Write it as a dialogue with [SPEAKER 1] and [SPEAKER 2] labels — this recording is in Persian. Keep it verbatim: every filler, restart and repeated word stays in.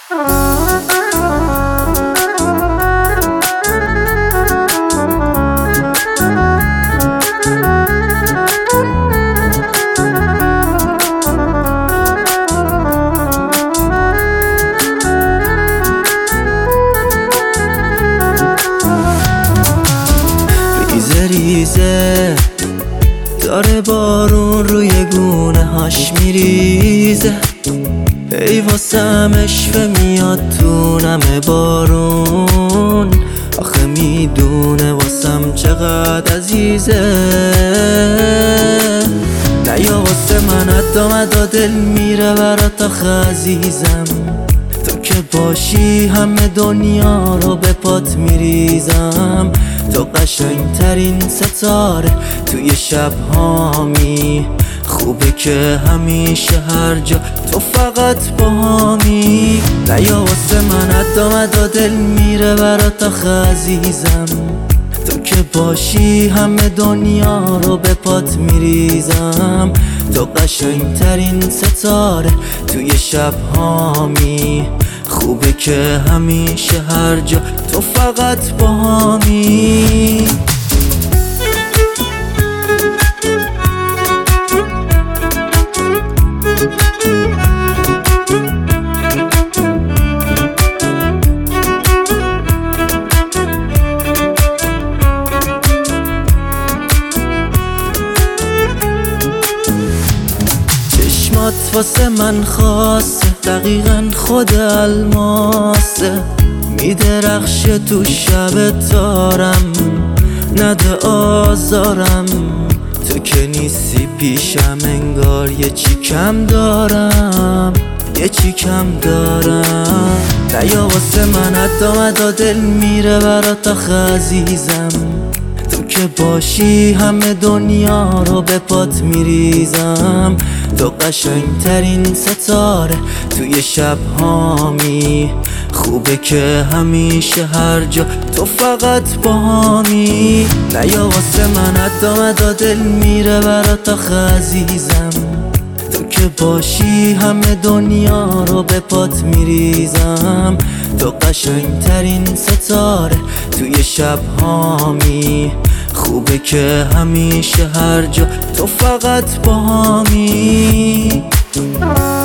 [SPEAKER 1] ریزه ریزه داره بارون روی گونه هاش میریزه، ای واسم اشوه میاد تو نم بارون، آخه میدونه واسم چقدر عزیزه. نه یا واسه من ادا مدا دل میره برات آخه عزیزم، تو که باشی همه دنیا رو به پات میریزم، تو قشنگ ترین ستاره توی شب هامی، خوبه که همیشه هر جا تو فقط با همی. نه یا واسه من ادا مدا دل میره برات آخه عزیزم، تو که باشی همه دنیا رو به پات میریزم، تو قشنگ ترین ستاره توی شب هامی، خوبه که همیشه هر جا تو فقط با همی. چشمات واسه من خاصه، دقیقا خود الماسه، میدرخشه تو شب تارم، نده آزارم، تو که نیستی پیشم انگار یه چی کم دارم، یه چی کم دارم. نه یا واسه من ادا مدا دل میره برات آخه عزیزم، تو که باشی همه دنیا رو به پات میریزم، تو قشنگ ترین ستاره توی شب هامی، خوبه که همیشه هر جا تو فقط با همی. نه یا واسه من ادا مدا دل میره برات آخه عزیزم، تو که باشی همه دنیا رو به پات میریزم، تو قشنگ ترین ستاره توی شب هامی، خوبه که همیشه هر جا تو فقط با همی.